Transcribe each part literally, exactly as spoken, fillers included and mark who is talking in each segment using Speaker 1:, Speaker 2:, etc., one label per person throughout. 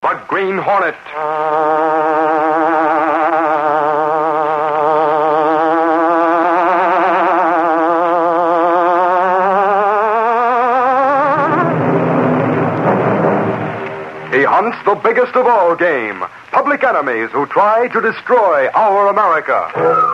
Speaker 1: the Green Hornet. He hunts the biggest of all game, public enemies who try to destroy our America.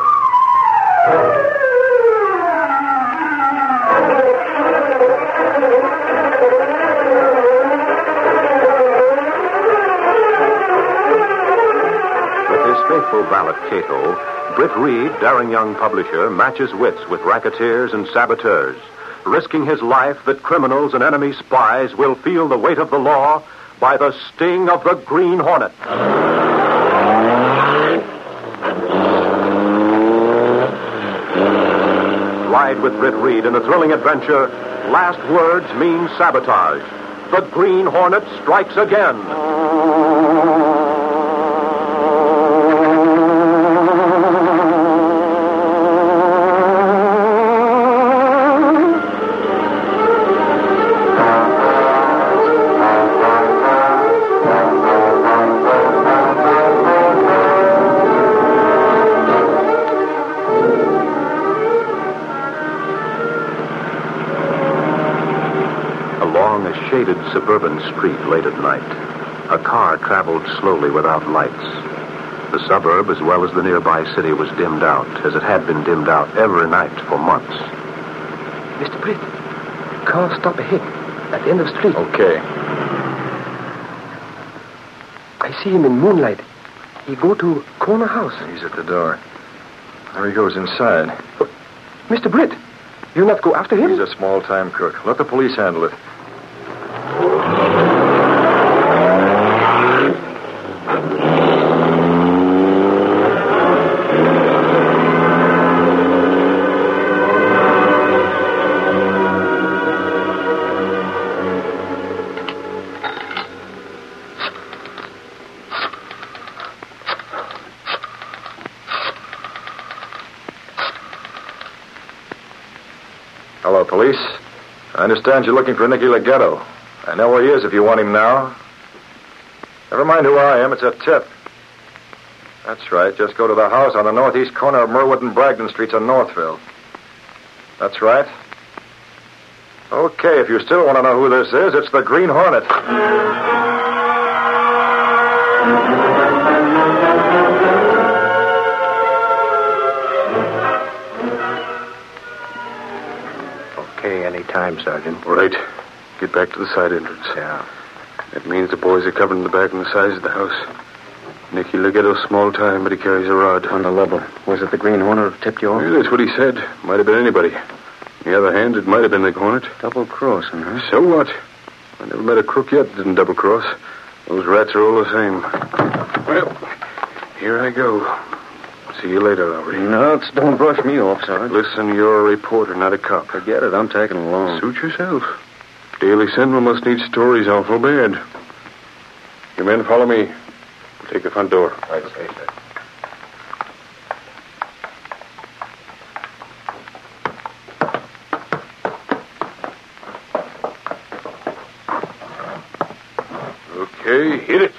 Speaker 2: Faithful valet Cato, Britt Reed, daring young publisher, matches wits with racketeers and saboteurs, risking his life that criminals and enemy spies will feel the weight of the law by the sting of the Green Hornet. Ride with Britt Reed in a thrilling adventure. Last words mean sabotage. The Green Hornet strikes again. Along a shaded suburban street late at night, a car traveled slowly without lights. The suburb, as well as the nearby city, was dimmed out, as it had been dimmed out every night for months.
Speaker 3: Mister Britt, car stop ahead, at the end of the street.
Speaker 4: Okay.
Speaker 3: I see him in moonlight. He go to corner house.
Speaker 4: He's at the door. There he goes inside.
Speaker 3: But, Mister Britt, you not go after him?
Speaker 4: He's a small-time crook. Let the police handle it. Hello, police. I understand you're looking for Nicky Leggero. I know where he is if you want him now. Never mind who I am. It's a tip. That's right. Just go to the house on the northeast corner of Merwood and Bragdon Streets in Northville. That's right. Okay, if you still want to know who this is, it's the Green Hornet.
Speaker 3: Time, Sergeant.
Speaker 4: Right. Get back to the side entrance.
Speaker 3: Yeah.
Speaker 4: That means the boys are covered in the back and the sides of the house. Nicky Leggetto's small time, but he carries a rod.
Speaker 3: On the level. Was it the Green Hornet who tipped you off?
Speaker 4: Yeah, that's what he said. Might have been anybody. On the other hand, it might have been the Hornet.
Speaker 3: Double crossing, huh?
Speaker 4: So what? I never met a crook yet that didn't double cross. Those rats are all the same. Well, here I go. See you later, Lowry.
Speaker 3: No, don't brush me off, Sergeant.
Speaker 4: Listen, you're a reporter, not a cop.
Speaker 3: Forget it. I'm taking along.
Speaker 4: Suit yourself. Daily Sentinel must need stories awful bad. You men follow me. We'll take the front door.
Speaker 3: Right, okay, sir.
Speaker 4: Okay, hit it.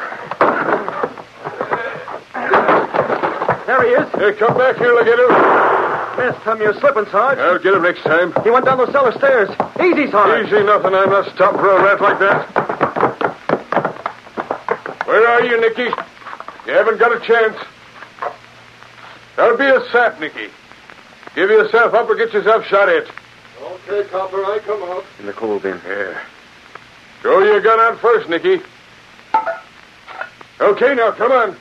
Speaker 3: There he is.
Speaker 4: Hey, come back here, Leggero.
Speaker 3: Last time you're slipping, Sarge.
Speaker 4: I'll get him next time.
Speaker 3: He went down those cellar stairs. Easy, Sarge.
Speaker 4: Easy nothing. I'm not stopping for a rat like that. Where are you, Nicky? You haven't got a chance. That'll be a sap, Nicky. Give yourself up or get yourself shot at.
Speaker 5: Okay, copper, I come out.
Speaker 3: In the coal bin.
Speaker 4: Yeah. Throw your gun out first, Nicky. Okay, now, come on.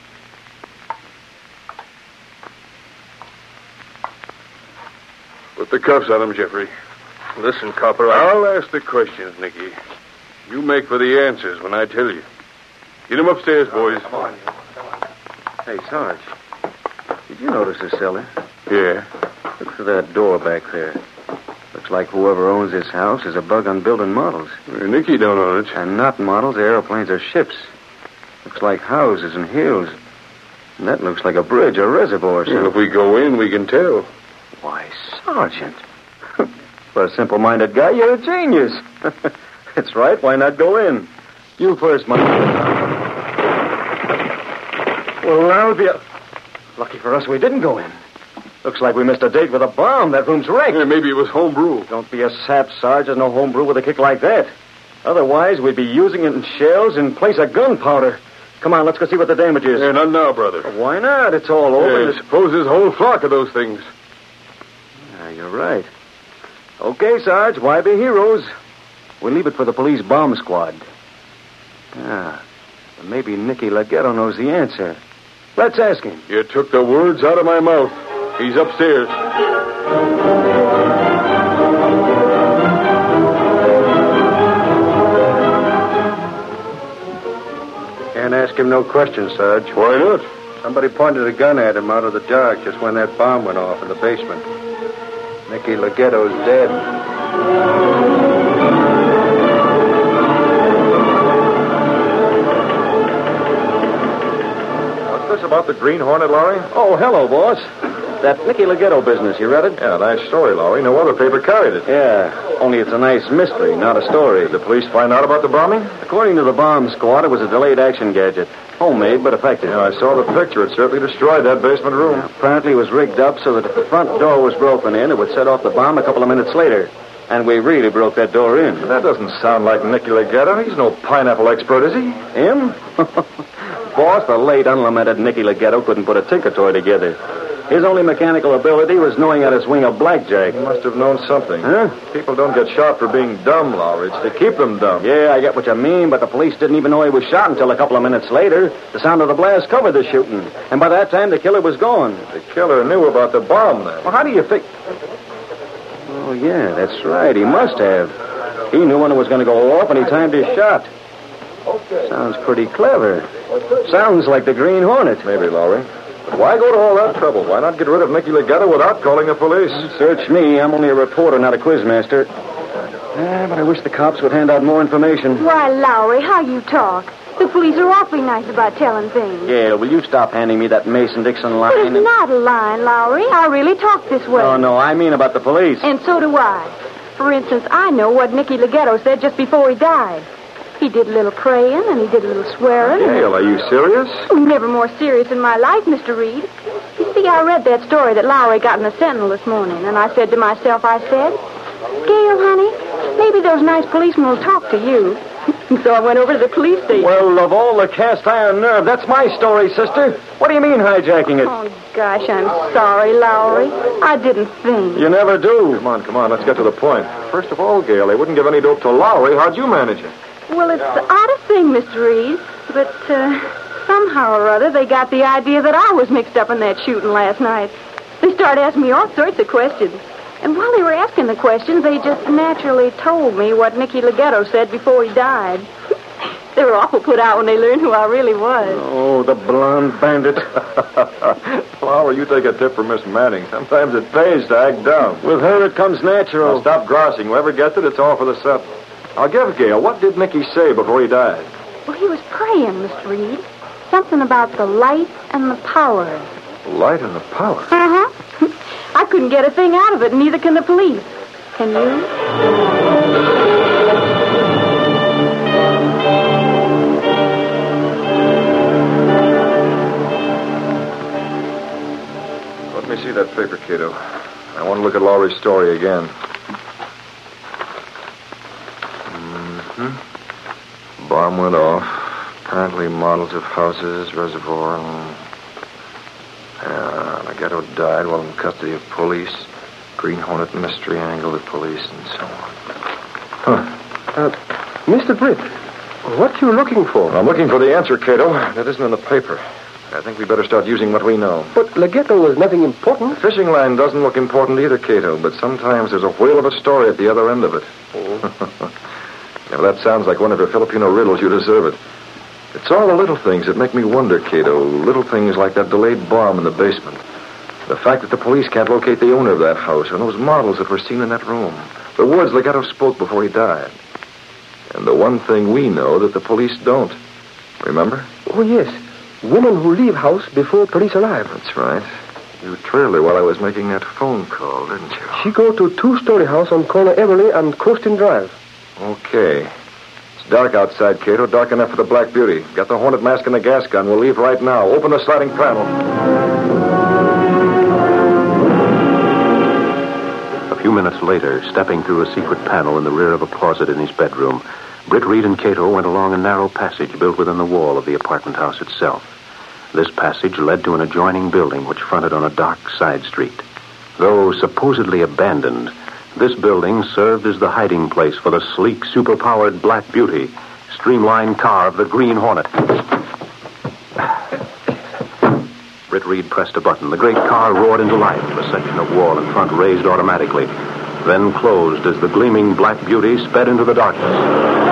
Speaker 4: Put the cuffs on him, Jeffrey.
Speaker 5: Listen, copper, I...
Speaker 4: I'll ask the questions, Nicky. You make for the answers when I tell you. Get him upstairs, boys.
Speaker 5: Come on.
Speaker 3: Hey, Sarge. Did you notice the cellar?
Speaker 4: Yeah.
Speaker 3: Look for that door back there. Looks like whoever owns this house is a bug on building models.
Speaker 4: Well, Nicky don't own it.
Speaker 3: And not models, airplanes or ships. Looks like houses and hills. And that looks like a bridge or reservoir or something.
Speaker 4: Well, if we go in, we can tell.
Speaker 3: Why, Sergeant. For a simple-minded guy, you're a genius. That's right. Why not go in? You first, my... Well, that'll be a... Lucky for us we didn't go in. Looks like we missed a date with a bomb. That room's wrecked.
Speaker 5: Yeah, maybe it was homebrew.
Speaker 3: Don't be a sap, Sarge. There's no homebrew with a kick like that. Otherwise, we'd be using it in shells in place of gunpowder. Come on, let's go see what the damage is.
Speaker 5: Yeah, not now, brother.
Speaker 3: Why not? It's all over.
Speaker 5: Yeah, I suppose there's a whole flock of those things.
Speaker 3: Yeah, you're right. Okay, Sarge, why be heroes? We'll leave it for the police bomb squad. Ah, but maybe Nicky Leggero knows the answer. Let's ask him.
Speaker 5: You took the words out of my mouth. He's upstairs.
Speaker 3: Can't ask him no questions, Sarge.
Speaker 5: Why not?
Speaker 3: Somebody pointed a gun at him out of the dark just when that bomb went off in the basement. Nicky Leggetto's dead.
Speaker 4: What's this about the Green Hornet, Lowry?
Speaker 3: Oh, hello, boss. That Nicky Leggetto business, you read it?
Speaker 4: Yeah, nice story, Lowry. No other paper carried it.
Speaker 3: Yeah, only it's a nice mystery, not a story.
Speaker 4: Did the police find out about the bombing?
Speaker 3: According to the bomb squad, it was a delayed action gadget. Homemade, but effective.
Speaker 4: Yeah, I saw the picture. It certainly destroyed that basement room.
Speaker 3: Yeah, apparently it was rigged up so that if the front door was broken in, it would set off the bomb a couple of minutes later. And we really broke that door in.
Speaker 4: That doesn't sound like Nicky Leggero. He's no pineapple expert, is he?
Speaker 3: Him? Boss, the late unlamented Nicky Leggetto couldn't put a tinker toy together. His only mechanical ability was knowing how to swing a blackjack.
Speaker 4: He must have known something.
Speaker 3: Huh?
Speaker 4: People don't get shot for being dumb, Lowry. It's to keep them dumb.
Speaker 3: Yeah, I get what you mean, but the police didn't even know he was shot until a couple of minutes later. The sound of the blast covered the shooting. And by that time, the killer was gone.
Speaker 4: The killer knew about the bomb, then.
Speaker 3: Well, how do you think... Oh, yeah, that's right. He must have. He knew when it was going to go off, and he timed his shot. Sounds pretty clever. Sounds like the Green Hornet.
Speaker 4: Maybe, Lowry. But why go to all that trouble? Why not get rid of Nicky Leggero without calling the police?
Speaker 3: Search me. I'm only a reporter, not a quizmaster. Ah, but I wish the cops would hand out more information.
Speaker 6: Why, Lowry, how you talk. The police are awfully nice about telling things.
Speaker 3: Yeah, will you stop handing me that Mason-Dixon line?
Speaker 6: But it's
Speaker 3: and...
Speaker 6: not a line, Lowry. I really talk this way.
Speaker 3: Oh, no, I mean about the police.
Speaker 6: And so do I. For instance, I know what Nicky Leggero said just before he died. He did a little praying, and he did a little swearing.
Speaker 4: Gail, are you serious?
Speaker 6: Oh, never more serious in my life, Mister Reed. You see, I read that story that Lowry got in the Sentinel this morning, and I said to myself, I said, Gail, honey, maybe those nice policemen will talk to you. So I went over to the police station.
Speaker 3: Well, of all the cast iron nerve, that's my story, sister. What do you mean hijacking it?
Speaker 6: Oh, gosh, I'm sorry, Lowry. I didn't think.
Speaker 3: You never do.
Speaker 4: Come on, come on, let's get to the point. First of all, Gail, they wouldn't give any dope to Lowry. How'd you manage it?
Speaker 6: Well, it's the oddest thing, Mister Reed, but uh, somehow or other they got the idea that I was mixed up in that shooting last night. They started asking me all sorts of questions. And while they were asking the questions, they just naturally told me what Nicky Leggero said before he died. They were awful put out when they learned who I really was.
Speaker 3: Oh, the blonde bandit.
Speaker 4: Lowry, you take a tip from Miss Manning. Sometimes it pays to act dumb.
Speaker 3: With her, it comes natural.
Speaker 4: Now, stop grousing. Whoever gets it, it's all for the set. I'll give Gail. What did Nicky say before he died?
Speaker 6: Well, he was praying, Mister Reed. Something about the light and the power.
Speaker 4: The light and the power?
Speaker 6: Uh-huh. I couldn't get a thing out of it, and neither can the police. Can you?
Speaker 4: Let me see that paper, Cato. I want to look at Lowry's story again. Mm-hmm. Bomb went off. Apparently models of houses, reservoir, and... Uh, Leggero died while in custody of police. Green Hornet mystery angle of police, and so on. Huh.
Speaker 5: Uh, Mister Britt, what you looking for?
Speaker 4: I'm looking for the answer, Cato. That isn't in the paper. I think we better start using what we know.
Speaker 5: But Leggero was nothing important.
Speaker 4: Fishing line doesn't look important either, Cato, but sometimes there's a whale of a story at the other end of it.
Speaker 5: Oh.
Speaker 4: If that sounds like one of your Filipino riddles, you deserve it. It's all the little things that make me wonder, Cato. Little things like that delayed bomb in the basement. The fact that the police can't locate the owner of that house, or those models that were seen in that room. The words Leggero spoke before he died. And the one thing we know that the police don't. Remember?
Speaker 5: Oh, yes. Woman who leave house before police arrive.
Speaker 4: That's right. You trailed her while I was making that phone call, didn't you?
Speaker 5: She go to two-story house on corner Everly and Coasting Drive.
Speaker 4: Okay. It's dark outside, Cato. Dark enough for the Black Beauty. Got the Hornet mask and the gas gun. We'll leave right now. Open the sliding panel.
Speaker 2: A few minutes later, stepping through a secret panel in the rear of a closet in his bedroom, Britt Reed and Cato went along a narrow passage built within the wall of the apartment house itself. This passage led to an adjoining building which fronted on a dark side street. Though supposedly abandoned, this building served as the hiding place for the sleek, superpowered Black Beauty, streamlined car of the Green Hornet. Britt Reed pressed a button. The great car roared into life. The section of wall in front raised automatically, then closed as the gleaming Black Beauty sped into the darkness.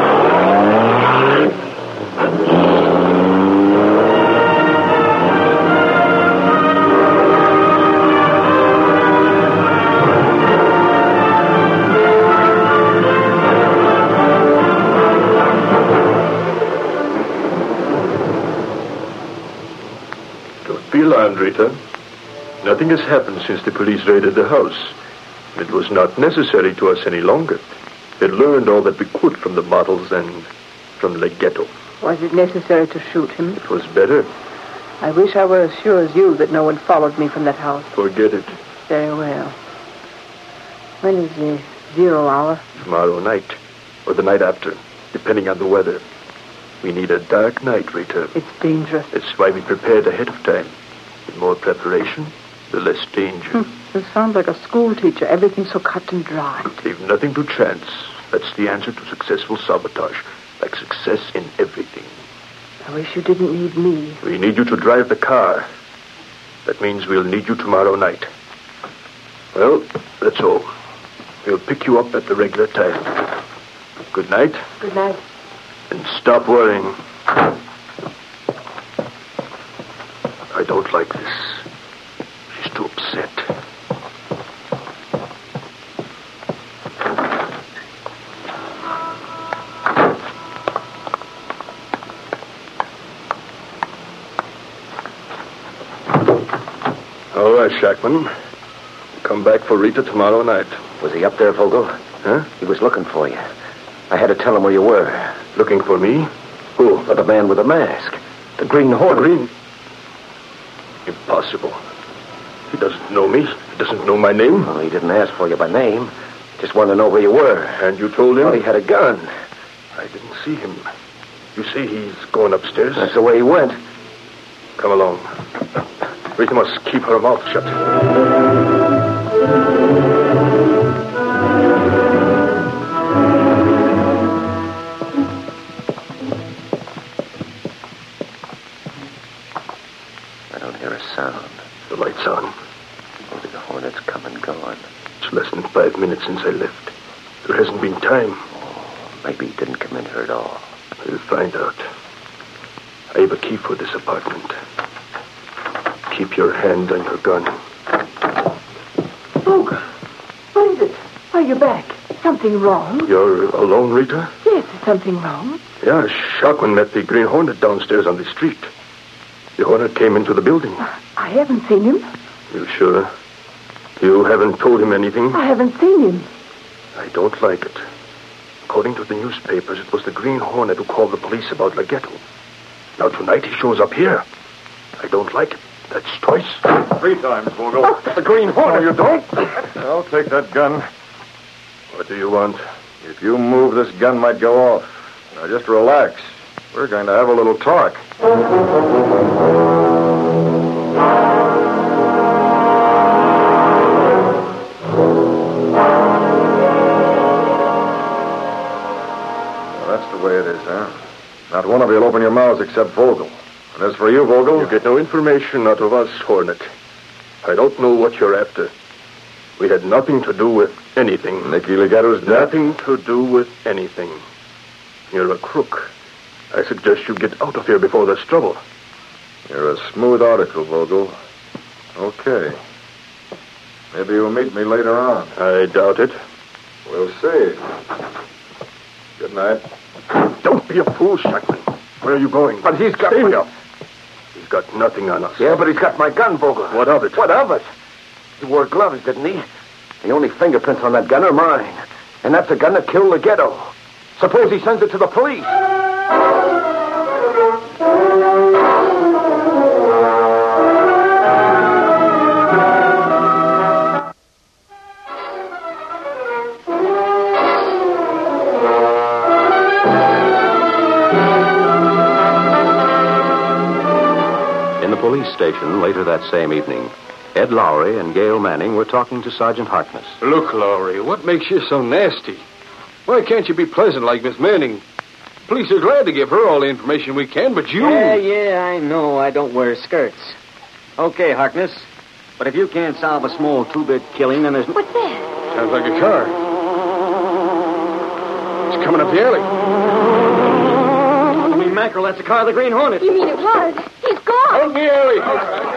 Speaker 7: Be alarmed, Rita. Nothing has happened since the police raided the house. It was not necessary to us any longer. We had learned all that we could from the models and from Leghetto.
Speaker 8: Was it necessary to shoot him?
Speaker 7: It was better.
Speaker 8: I wish I were as sure as you that no one followed me from that house.
Speaker 7: Forget it.
Speaker 8: Very well. When is the zero hour?
Speaker 7: Tomorrow night, or the night after, depending on the weather. We need a dark night, Rita.
Speaker 8: It's dangerous.
Speaker 7: That's why we prepared ahead of time. The more preparation, the less danger.
Speaker 8: Hmm. You sound like a school teacher. Everything's so cut and dry.
Speaker 7: Leave nothing to chance. That's the answer to successful sabotage. Like success in everything.
Speaker 8: I wish you didn't need me.
Speaker 7: We need you to drive the car. That means we'll need you tomorrow night. Well, that's all. We'll pick you up at the regular time. Good night.
Speaker 8: Good night.
Speaker 7: And stop worrying. I don't like this. She's too upset. All right, Shackman. Come back for Rita tomorrow night.
Speaker 3: Was he up there, Vogel?
Speaker 7: Huh?
Speaker 3: He was looking for you. I had to tell him where you were.
Speaker 7: Looking for me? Who?
Speaker 3: For the man with the mask. The Green Hornet.
Speaker 7: Green? Impossible. He doesn't know me. He doesn't know my name.
Speaker 3: Well, he didn't ask for you by name. Just wanted to know where you were.
Speaker 7: And you told him?
Speaker 3: Well, he had a gun.
Speaker 7: I didn't see him. You say he's going upstairs?
Speaker 3: That's the way he went.
Speaker 7: Come along. Rita must keep her mouth shut. The light's on.
Speaker 3: Maybe the Hornet's come and gone.
Speaker 7: It's less than five minutes since I left. There hasn't been time.
Speaker 3: Oh, maybe he didn't come in here at all.
Speaker 7: We'll find out. I have a key for this apartment. Keep your hand on your gun.
Speaker 8: Vogel, what is it? Are you back? Something wrong?
Speaker 7: You're alone, Rita?
Speaker 8: Yes, is something wrong?
Speaker 7: Yeah, Shackman met the Green Hornet downstairs on the street. The Hornet came into the building.
Speaker 8: I haven't seen him.
Speaker 7: You sure? You haven't told him anything?
Speaker 8: I haven't seen him.
Speaker 7: I don't like it. According to the newspapers, it was the Green Hornet who called the police about Leghetto. Now tonight he shows up here. I don't like it. That's twice.
Speaker 4: Three times, Vogel.
Speaker 8: Oh,
Speaker 7: The Green Hornet.
Speaker 4: No, you don't. I'll take that gun.
Speaker 7: What do you want?
Speaker 4: If you move, this gun might go off. Now, just relax. We're going to have a little talk. That's the way it is, huh? Not one of you will open your mouths except Vogel. And as for you, Vogel...
Speaker 7: You get no information out of us, Hornet. I don't know what you're after. We had nothing to do with anything.
Speaker 4: Nicky Leghetto's death?
Speaker 7: Nothing to do with anything. You're a crook. I suggest you get out of here before there's trouble.
Speaker 4: You're a smooth article, Vogel. Okay. Maybe you'll meet me later on.
Speaker 7: I doubt it.
Speaker 4: We'll see. Good night.
Speaker 7: Don't be a fool, Shackman. Where are you going?
Speaker 3: But he's got...
Speaker 7: Stay
Speaker 3: my...
Speaker 7: here. He's got nothing on us.
Speaker 3: Yeah, but he's got my gun, Vogel.
Speaker 7: What of it?
Speaker 3: What of it? He wore gloves, didn't he? The only fingerprints on that gun are mine. And that's the gun that killed Leghetto. Suppose he sends it to the police.
Speaker 2: In the police station later that same evening, Ed Lowry and Gail Manning were talking to Sergeant Harkness.
Speaker 9: Look, Lowry, what makes you so nasty? Why can't you be pleasant like Miss Manning? Police are glad to give her all the information we can, but you...
Speaker 3: Yeah, yeah, I know I don't wear skirts. Okay, Harkness. But if you can't solve a small two-bit killing, then there's...
Speaker 6: What's that?
Speaker 9: Sounds like a car. It's coming up the alley.
Speaker 3: Holy mackerel, that's the car of the Green Hornet.
Speaker 6: You mean it was? He's gone.
Speaker 9: Out in the alley.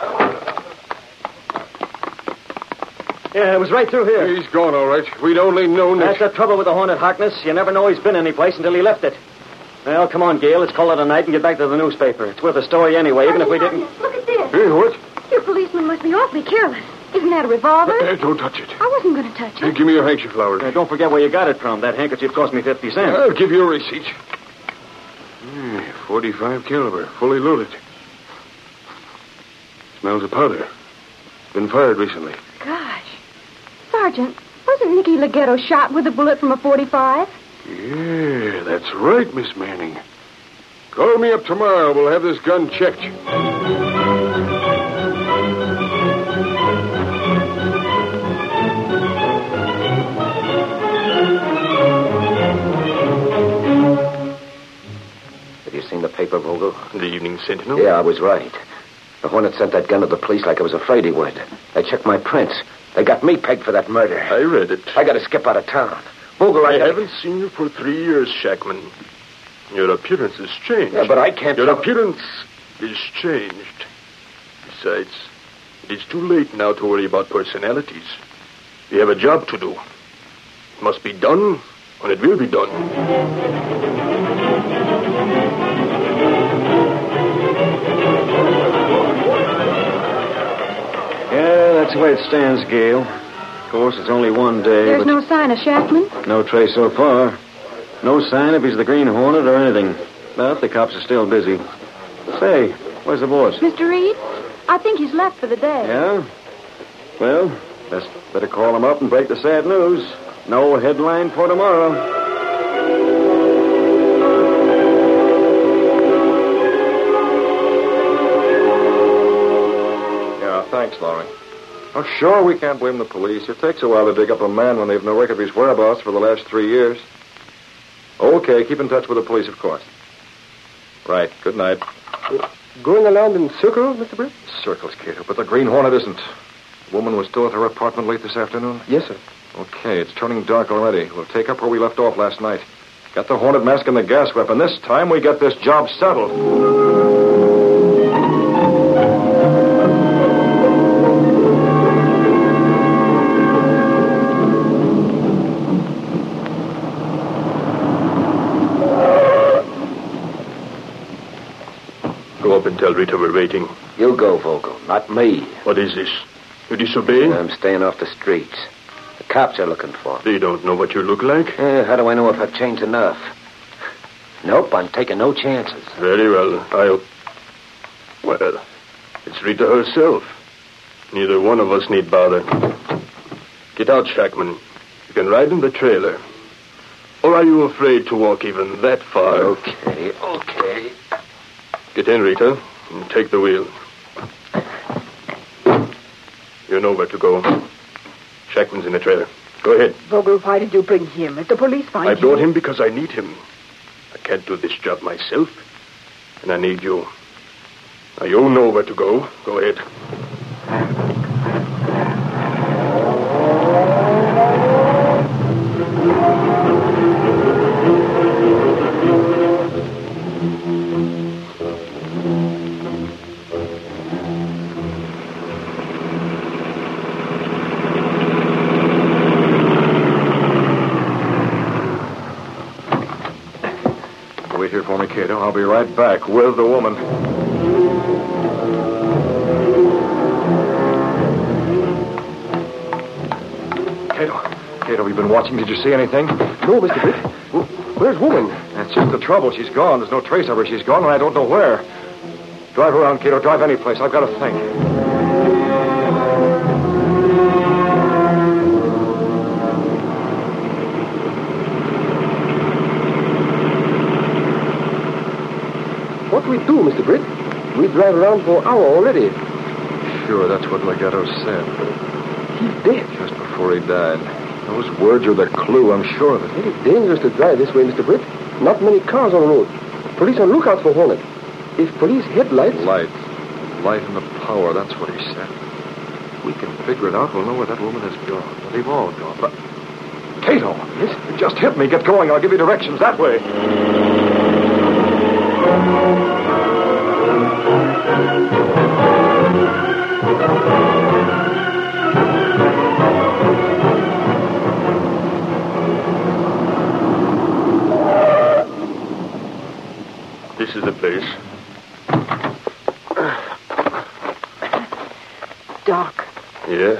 Speaker 3: Yeah, it was right through here.
Speaker 9: He's gone, all right. We'd only known
Speaker 3: That's
Speaker 9: that...
Speaker 3: the trouble with the Hornet, Harkness. You never know he's been any place until he left it. Well, come on, Gail. Let's call it a night and get back to the newspaper. It's worth a story anyway, even if we didn't...
Speaker 6: Look at this.
Speaker 9: Hey, what?
Speaker 6: Your policeman must be awfully careless. Isn't that a revolver?
Speaker 9: Uh, don't touch it.
Speaker 6: I wasn't going to touch
Speaker 9: Hey,
Speaker 6: it.
Speaker 9: give me your handkerchief, Lowry.
Speaker 3: Uh, don't forget where you got it from. That handkerchief cost me fifty cents.
Speaker 9: I'll give you a receipt. Hmm, forty-five caliber, fully loaded. Smells of powder. Been fired recently.
Speaker 6: Gosh. Sergeant, wasn't Nicky Leggero shot with a bullet from a forty-five?
Speaker 9: Yeah, that's right, Miss Manning. Call me up tomorrow. We'll have this gun checked.
Speaker 3: Have you seen the paper, Vogel?
Speaker 9: The Evening Sentinel?
Speaker 3: Yeah, I was right. The Hornet sent that gun to the police like I was afraid he would. They checked my prints. They got me pegged for that murder.
Speaker 9: I read it.
Speaker 3: I got to skip out of town. Vogel, I,
Speaker 9: I
Speaker 3: gotta-
Speaker 9: haven't seen you for three years, Shackman. Your appearance has changed.
Speaker 3: Yeah, but I can't...
Speaker 9: Your
Speaker 3: tell-
Speaker 9: appearance is changed. Besides, it is too late now to worry about personalities. We have a job to do. It must be done, and it will be done.
Speaker 3: Yeah, that's the way it stands, Gail. Of course, it's only one day,
Speaker 6: There's
Speaker 3: but
Speaker 6: no sign of Shackman?
Speaker 3: no trace so far. No sign if he's the Green Hornet or anything. But the cops are still busy. Say, where's the boss?
Speaker 6: Mister Reed, I think he's left for the day.
Speaker 3: Yeah? Well, best better call him up and break the sad news. No headline for tomorrow.
Speaker 4: Yeah, thanks, Lowry. Oh, sure, we can't blame the police. It takes a while to dig up a man when they've no record of his whereabouts for the last three years. Okay, keep in touch with the police, of course. Right, good night.
Speaker 5: Going around in circle, Mister Britt?
Speaker 4: Circles, Cato, but the Green Hornet isn't. The woman was still at her apartment late this afternoon?
Speaker 5: Yes, sir.
Speaker 4: Okay, it's turning dark already. We'll take up where we left off last night. Got the Hornet mask and the gas weapon. This time we get this job settled.
Speaker 9: Go up and tell Rita we're waiting.
Speaker 3: You go, Vogel, not me.
Speaker 9: What is this? You disobey?
Speaker 3: I'm staying off the streets. The cops are looking for me.
Speaker 9: They don't know what you look like.
Speaker 3: Eh, how do I know if I've changed enough? Nope, I'm taking no chances.
Speaker 9: Very well. I'll... Well, it's Rita herself. Neither one of us need bother. Get out, Shackman. You can ride in the trailer. Or are you afraid to walk even that far?
Speaker 3: Okay, okay.
Speaker 9: Get in, Rita, and take the wheel. You know where to go. Shackman's in the trailer. Go ahead.
Speaker 8: Vogel, why did you bring him? If the police find
Speaker 9: I
Speaker 8: him...
Speaker 9: brought him because I need him. I can't do this job myself, and I need you. Now, you know where to go. Go ahead.
Speaker 4: Wait here for me, Cato. I'll be right back with the woman. Cato. Cato, you been watching? Did you see anything?
Speaker 5: No, Mister Britt. Where's woman?
Speaker 4: That's just the trouble. She's gone. There's no trace of her. She's gone, and I don't know where. Drive around, Cato. Drive any place. I've got to think.
Speaker 5: What do we do, Mister Britt? We drive around for an hour already.
Speaker 4: Sure, that's what Legato said.
Speaker 5: He's dead.
Speaker 4: Just before he died. Those words are the clue, I'm sure of it.
Speaker 5: Very dangerous to drive this way, Mister Britt. Not many cars on the road. Police on lookout for Hornet. If police headlights...
Speaker 4: Light. Light and the power, that's what he said. If we can figure it out, we'll know where that woman has gone. Well, they've all gone. But... Cato! Yes? It just hit me. Get going. I'll give you directions that way.
Speaker 7: This is the place.
Speaker 8: Doc.
Speaker 7: Yes.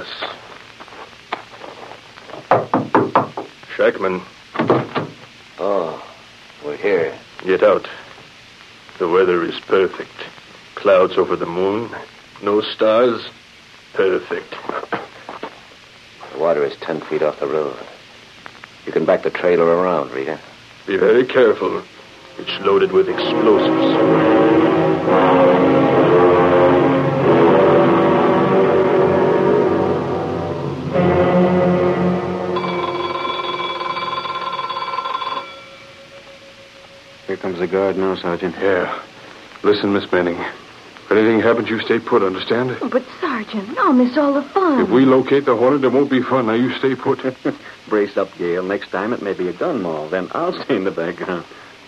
Speaker 7: Shackman,
Speaker 3: Oh, we're here.
Speaker 7: get out. The weather is perfect. Clouds over the moon. No stars. Perfect.
Speaker 3: The water is ten feet off the road. You can back the trailer around, Rita.
Speaker 7: Be very careful. It's loaded with explosives.
Speaker 3: Here comes the guard now, Sergeant.
Speaker 9: Yeah. Listen, Miss Manning. If anything happens, you stay put, understand?
Speaker 6: But, Sergeant, I'll miss all the fun.
Speaker 9: If we locate the Hornet, it won't be fun. Now, you stay put.
Speaker 3: Brace up, Gail. Next time it may be a gun maul. Then I'll stay in the background.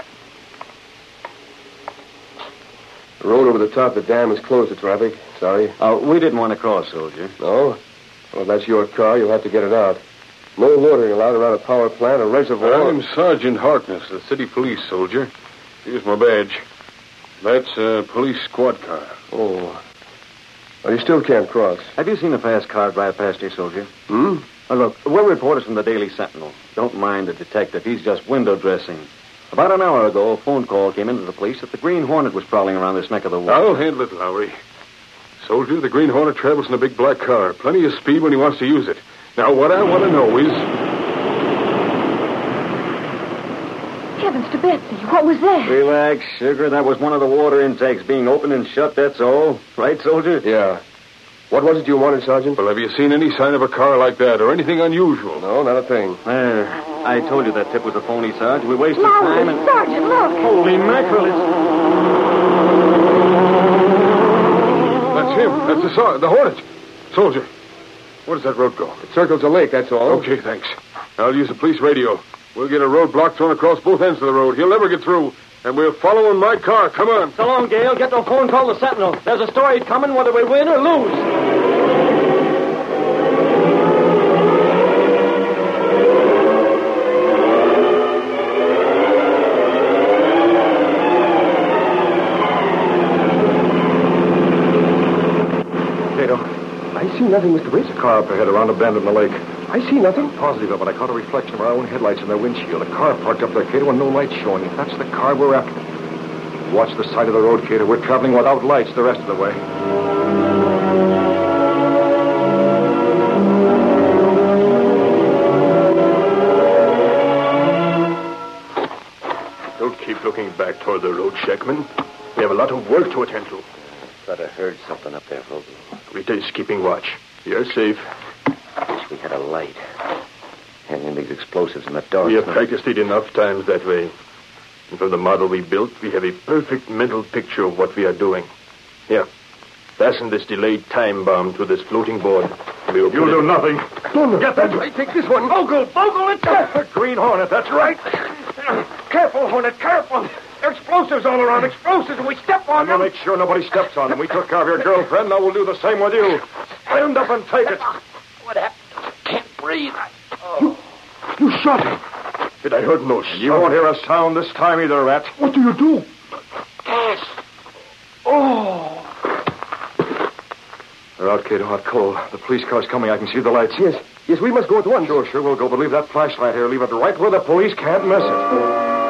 Speaker 5: The road over the top of the dam is closed to traffic. Sorry.
Speaker 3: Oh, we didn't want to cross, soldier.
Speaker 5: No? Well, if that's your car, you'll have to get it out. No loitering allowed around a power plant or reservoir.
Speaker 9: I'm Sergeant Harkness, the city police soldier. Here's my badge. That's a police squad car.
Speaker 5: Oh. Well, you still can't cross.
Speaker 3: Have you seen a fast car drive past here, soldier?
Speaker 5: Hmm?
Speaker 3: Oh, look, we're reporters from the Daily Sentinel. Don't mind the detective. He's just window dressing. About an hour ago, a phone call came into the police that the Green Hornet was prowling around this neck of the woods.
Speaker 9: I'll handle it, Lowry. Soldier, the Green Hornet travels in a big black car. Plenty of speed when he wants to use it. Now, what I want to know is...
Speaker 6: Heavens to Betsy, what was that?
Speaker 3: Relax, sugar. That was one of the water intakes being opened and shut, that's all. Right, soldier?
Speaker 5: Yeah. What was it you wanted, Sergeant?
Speaker 9: Well, have you seen any sign of a car like that or anything unusual?
Speaker 5: No, not a thing.
Speaker 3: There. I told you that tip was a phony, Sarge. We wasted
Speaker 6: Lowry,
Speaker 3: time and...
Speaker 6: Sergeant, look.
Speaker 3: Holy mackerel, it's...
Speaker 9: That's him. That's the, sor- the Hornet. Soldier, where does that road go?
Speaker 5: It circles the lake, that's all.
Speaker 9: Okay, thanks. I'll use the police radio. We'll get a roadblock thrown across both ends of the road. He'll never get through. And we'll follow in my car. Come on.
Speaker 3: So long, Gail. Get the phone call to Sentinel. There's a story coming whether we win or lose.
Speaker 5: I see nothing, Mister Britt.
Speaker 4: There's a car up ahead around a bend in the lake.
Speaker 5: I see nothing.
Speaker 4: Positive of it. I caught a reflection of our own headlights in their windshield. A car parked up there, Cato, and no light showing. If that's the car we're after. Watch the side of the road, Cato. We're traveling without lights the rest of the way.
Speaker 7: Don't keep looking back toward the road, Shackman. We have a lot of work to attend to.
Speaker 3: Thought I heard something up there, Vogel.
Speaker 7: Rita is keeping watch. You're safe.
Speaker 3: Wish we had a light. Hanging these explosives in the dark.
Speaker 7: We have practiced it enough times that way. And from the model we built, we have a perfect mental picture of what we are doing. Here, fasten this delayed time bomb to this floating board. We will
Speaker 4: You'll
Speaker 7: put
Speaker 4: do
Speaker 7: it...
Speaker 4: nothing.
Speaker 5: No, no.
Speaker 4: Get that right.
Speaker 5: Take this one.
Speaker 4: Vogel, Vogel, it's a Green Hornet, that's right.
Speaker 5: Careful, Hornet, careful. Explosives all around, explosives, and we step on
Speaker 4: I'm going to make sure nobody steps on them. We took care of your girlfriend, now we'll do the same with you. Stand up and take it.
Speaker 5: What happened? Can't breathe. I... Oh. You, you shot him.
Speaker 7: Did I heard no
Speaker 4: You won't hear a sound this time either, Rat.
Speaker 5: What do you do? Gas. Oh.
Speaker 4: They're out, Cato, out cold. The police car's coming. I can see the lights.
Speaker 5: Yes, yes, we must go at once.
Speaker 4: Sure, sure, we'll go, but leave that flashlight here. Leave it right where the police can't miss it.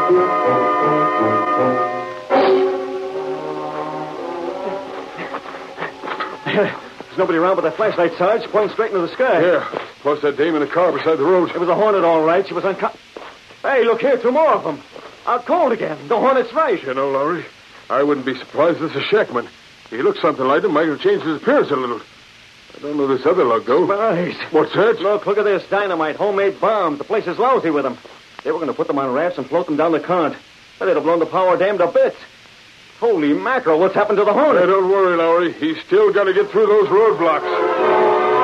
Speaker 3: There's nobody around but that flashlight, Sarge, pointing straight into the sky.
Speaker 10: Yeah, plus that dame in the car beside the road.
Speaker 3: It was a Hornet, all right. She was unco... Hey, look here, two more of them. Out cold again. The Hornet's right.
Speaker 10: You know, Lowry, I wouldn't be surprised if it's a Shackman. He looks something like him. Might have changed his appearance a little. I don't know this other lug, though.
Speaker 3: Spies.
Speaker 10: What's that?
Speaker 3: Look, look at this. Dynamite, homemade bombs. The place is lousy with them. They were going to put them on rafts and float them down the current. But they'd have blown the power dam to bits. Holy mackerel, what's happened to the Hornet?
Speaker 10: Hey, don't worry, Lowry. He's still got to get through those roadblocks.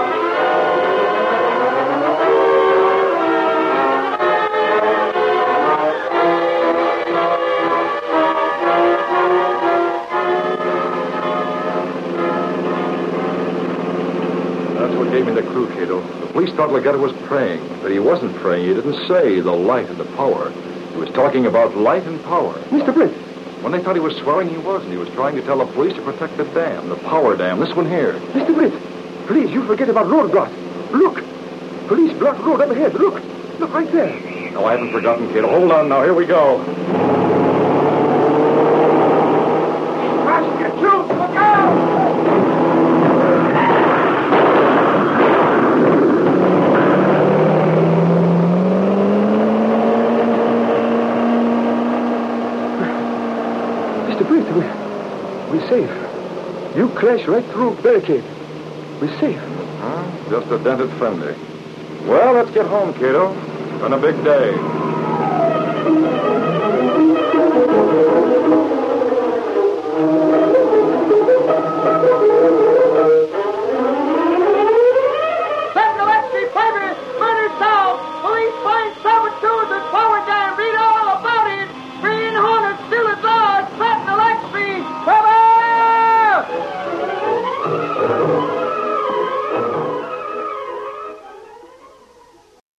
Speaker 4: Gave me the clue, Cato. The police thought Leggett was praying, but he wasn't praying. He didn't say the light and the power. He was talking about light and power.
Speaker 5: Mister Britt.
Speaker 4: When they thought he was swearing, he wasn't. He was trying to tell the police to protect the dam, the power dam, this one here.
Speaker 5: Mister Britt, please, you forget about roadblocks. Look. Police blocked road up ahead. Look. Look right there.
Speaker 4: No, I haven't forgotten, Cato. Hold on now. Here we go.
Speaker 5: Get you! Look out! We're safe. You crashed right through barricade. We're safe.
Speaker 4: Huh? Just a dented fender. Well, let's get home, Cato. It's been a big day.